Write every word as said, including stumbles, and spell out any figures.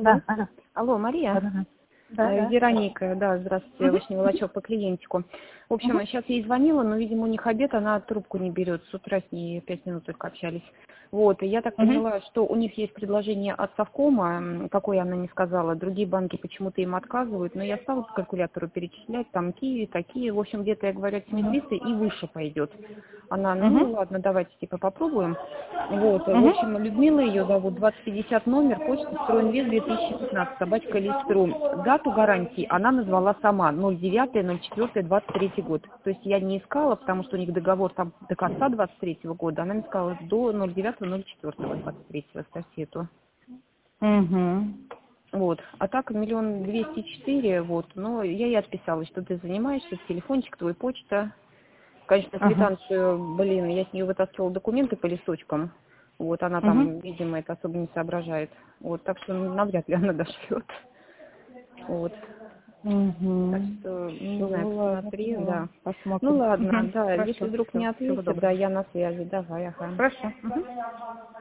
Алло. Да, ага. Алло, Мария? Да, да, Э, да. Вероника, да, здравствуйте, Угу. Овощный волочок по клиентику. В общем, Угу. сейчас ей звонила, но, видимо, у них обед, она трубку не берет. С утра с ней пять минут только общались. Вот, и я так Угу. поняла, что у них есть предложение от Совкома, м, какое она не сказала, другие банки почему-то им отказывают, но я стала по калькулятору перечислять, там Киви, такие, в общем, где-то, я говорю, от семь триста и выше пойдет. Она, ну Угу. ладно, давайте типа попробуем. Вот, в Угу. общем, Людмила ее зовут, двадцать пятьдесят номер, почта Стройинвест две тысячи пятнадцать, собачка Листру. Дату гарантии она назвала сама, ноль девятое ноль четвёртое двадцать третий год. То есть я не искала, потому что у них договор там до конца двадцать третьего года, она мне сказала до ноль девятого ноль четвёртого двадцать третьего статьету. Угу. Вот. А так миллион двести четыре, вот. Но я ей отписалась, что ты занимаешься, телефончик, твой почта. Конечно, Ага. квитанцию, блин, я с нее вытаскивала документы по листочкам. Вот, она Угу. там, видимо, это особо не соображает. Вот, так что навряд ли она дошлет. Вот. Угу. Так что, не знаю, Ну ладно, посмотри, поняла. да. Ну Посмотрим. ладно, Угу. да, если Хорошо. вдруг не Все. Всего ответит, да, доброго. я на связи, давай, ага. Хорошо. Угу.